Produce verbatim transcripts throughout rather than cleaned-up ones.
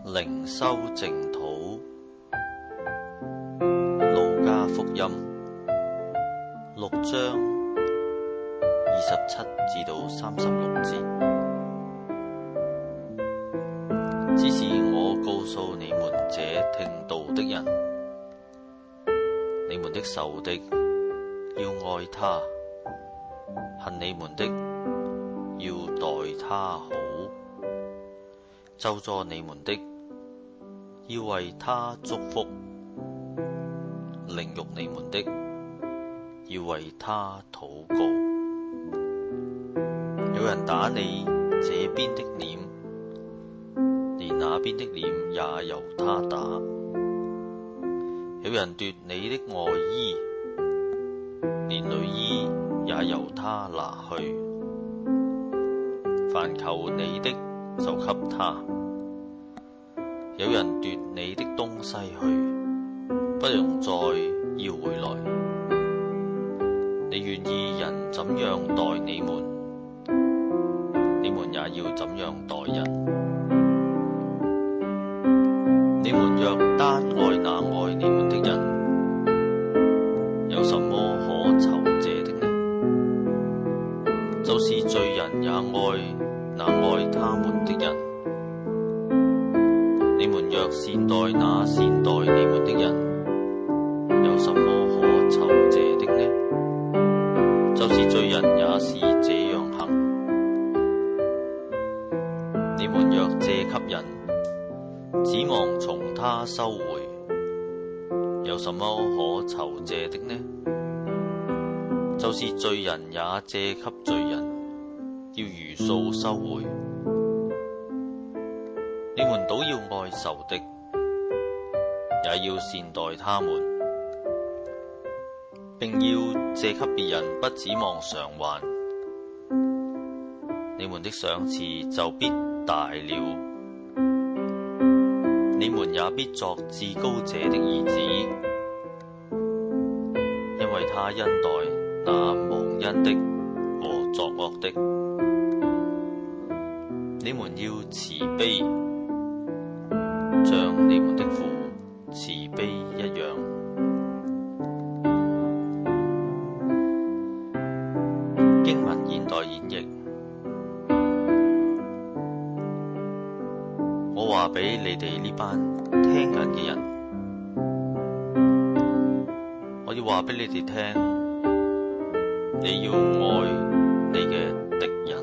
靈修淨土，路加福音六章二十七至到三十六節。只是我告訴你們這聽道的人，你們的仇敵要愛他，恨你們的要待他好，咒詛你們的要為他祝福，凌辱你們的要為他禱告。有人打你這邊的臉，連那邊的臉也由他打；有人奪你的外衣，連裡衣也由他拿去。凡求你的，就給他；有人奪你的東西去，不用再要回來。你願意人怎樣待你們，你們也要怎樣待人。你們若單愛那愛你們的人，有什麼可酬謝的呢？就是罪人也愛那愛他們的人。你們若善待那善待你們的人，有什麼可酬謝的呢？就是罪人也是這樣行。你們若借給人，指望從他收回，有什麼可酬謝的呢？就是罪人也借給罪人，要如數收回。你們倒要愛仇敵，也要善待他們，並要借給別人，不指望償還。你們的賞賜就必大了，你們也必作至高者的兒子，因為他恩待那忘恩的和作惡的。你們要慈悲，像你們的父慈悲一樣。經文現代演繹，我話俾你哋呢班聽緊嘅人，我要話俾你哋聽，你要愛你嘅敵人，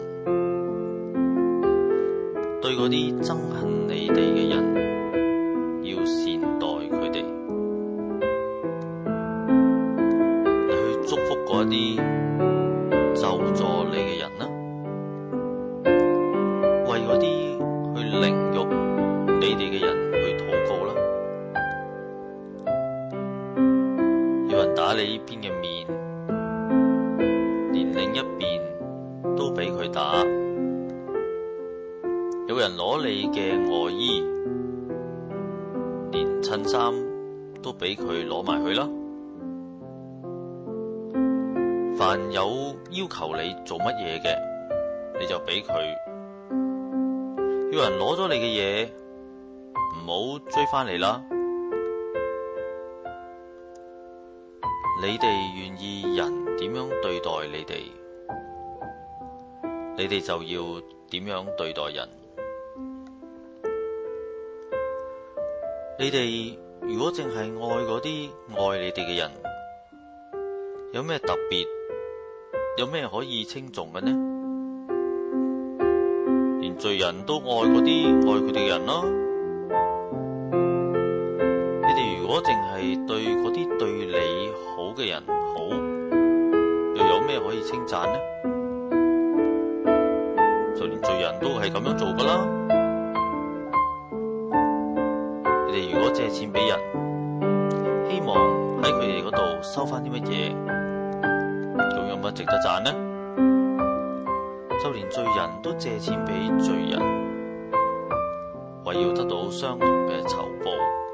對嗰啲憎恨你哋嘅人，要善待佢哋。你去祝福嗰啲咒詛你嘅人啦，為嗰啲去凌辱你哋嘅人去禱告啦。有人打你呢邊嘅面，連另一邊都俾佢打。有人攞你嘅外衣，連襯衫都俾佢攞埋去啦。凡有要求你做乜嘢嘅，你就俾佢。有人攞咗你嘅嘢，唔好追返嚟啦。你哋願意人點樣對待你哋，你哋就要點樣對待人。你哋如果淨係愛嗰啲愛你哋嘅人，有咩特別？有咩可以稱頌嘅呢？連罪人都愛嗰啲愛佢哋嘅人咯。你哋如果淨係對嗰啲對你好嘅人好，又有咩可以稱讚呢？就連罪人都係咁樣做噶啦。你哋如果借錢俾人，希望喺佢哋嗰度收翻啲乜嘢，仲有乜值得讚呢？就連罪人都借錢俾罪人，為要得到相同嘅酬報。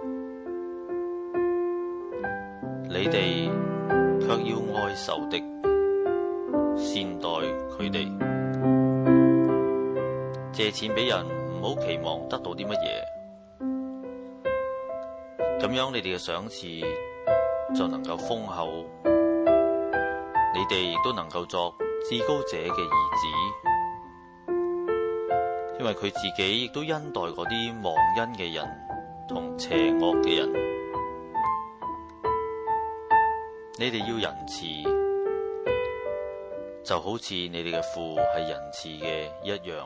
你哋卻要愛仇敵，善待佢哋。借錢俾人，唔好期望得到啲乜嘢。 咁樣你哋嘅賞賜就能夠豐厚，你哋亦都能夠作至高者嘅兒子，因為佢自己亦都恩待嗰啲忘恩嘅人同邪惡嘅人。你哋要仁慈，就好似你哋嘅父係仁慈嘅一樣。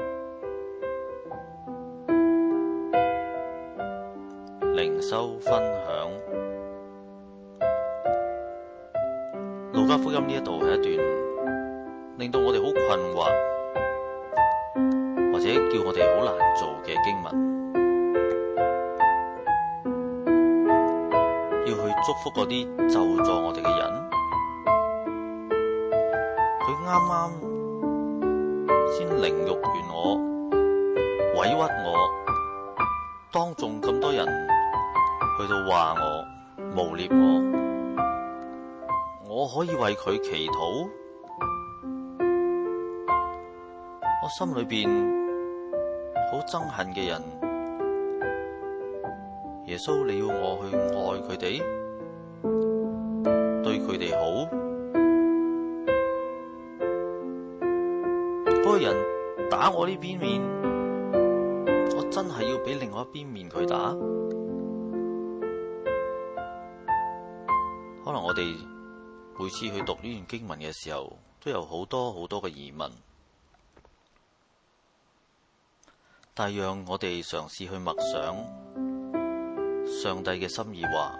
靈修分享，路加福音呢一度係一段令到我哋好困惑，或者叫我哋好難做嘅經文，要去祝福嗰啲咒詛我哋嘅人。佢啱啱先凌辱完我，委屈我，當眾咁多人去到話我，誣衊我，我可以為佢祈禱？我心裏邊好憎恨嘅人，耶穌你要我去愛佢哋，對佢哋好？嗰個人打我呢邊面，我真係要俾另外一邊面佢打？可能我哋每次去讀呢段經文嘅時候，都有好多好多嘅疑問，但係讓我哋嘗試去默想上帝嘅心意話：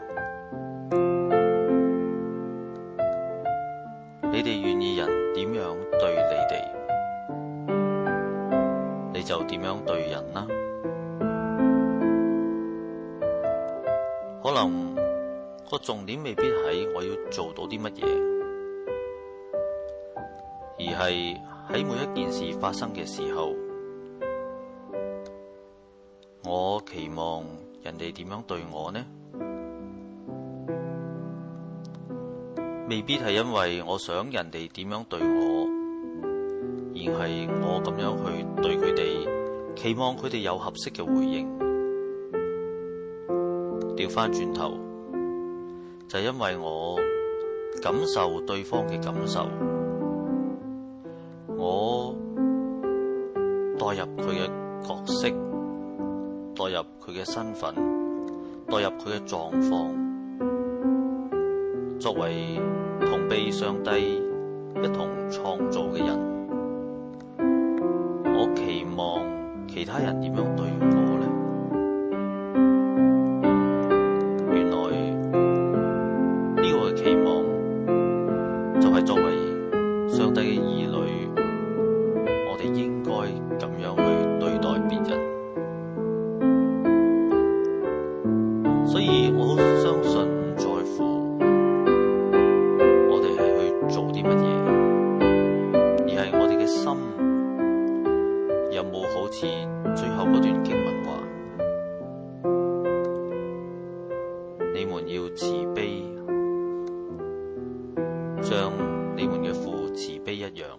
你哋願意人點樣對你哋，你就點樣對人啦。可能個重點未必係我要做到啲乜嘢，而係喺每一件事發生嘅時候，我期望人哋點樣對我呢？未必係因為我想人哋點樣對我，而係我咁樣去對佢哋，期望佢哋有合適嘅回應。調返轉頭，就係因為我感受對方嘅感受，我代入佢嘅角色，代入佢嘅身份，代入佢嘅狀況，作為同被上帝一同創造嘅人，我期望其他人點樣對我呢？原來呢個嘅期望就係作為上帝嘅兒女，我哋應該咁樣去對待別人。所以我好相信唔在乎我哋係去做啲乜嘢，而係我哋嘅心有冇好似最後嗰段經文話：你們要慈悲，像你們嘅父慈悲一樣。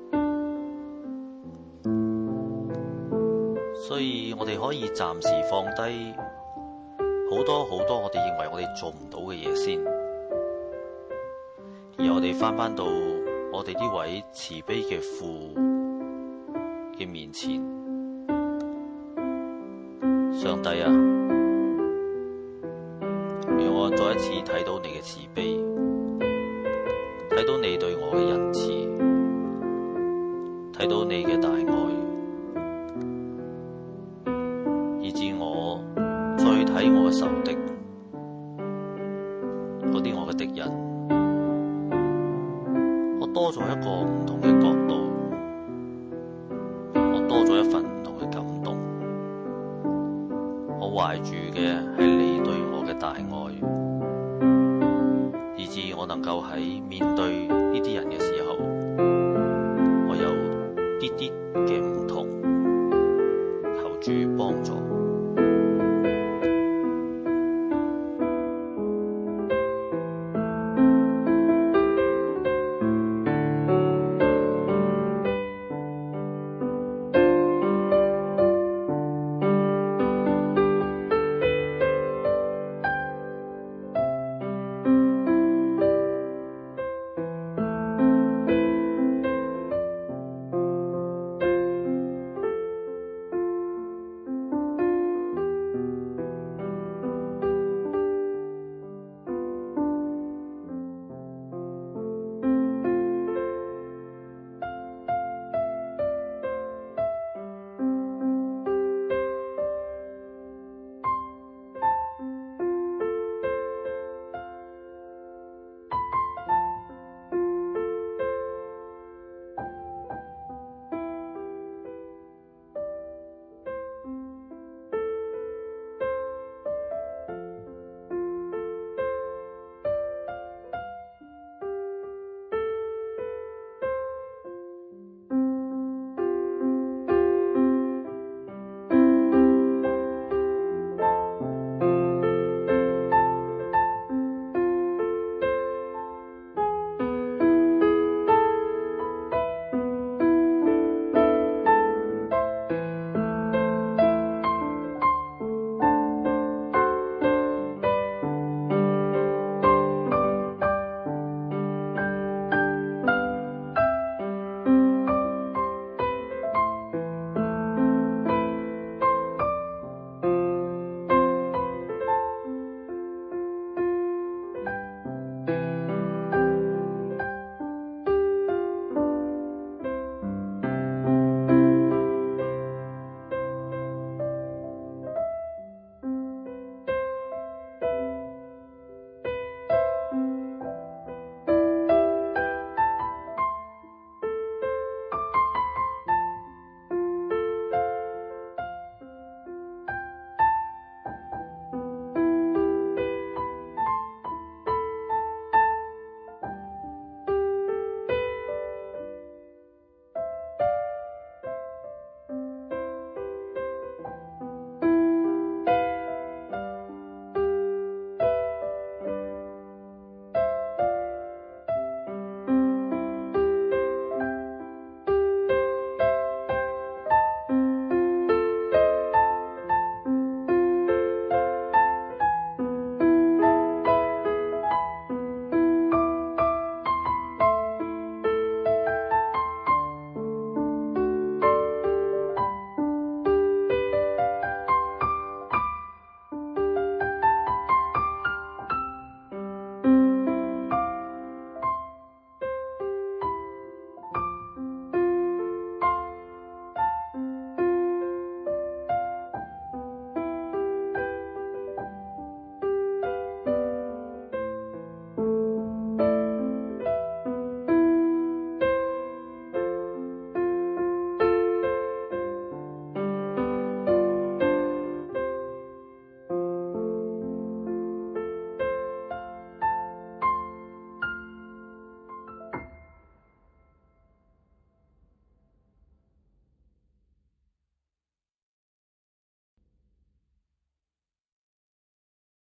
所以我哋可以暫時放低好多好多我哋認為我哋做唔到嘅嘢先，而我哋返返到我哋呢位慈悲嘅父嘅面前。上帝啊，讓我再一次睇到你嘅慈悲，睇到你對我嘅仁慈，睇到你嘅大愛，以致我再睇我嘅仇敵，嗰啲我嘅敵人，我多咗一個唔同嘅角度，我多咗一份唔同嘅感動，我懷住嘅係你對我嘅大愛，以致我能夠喺面對呢啲人嘅時候，我有啲啲嘅唔同，求主幫助。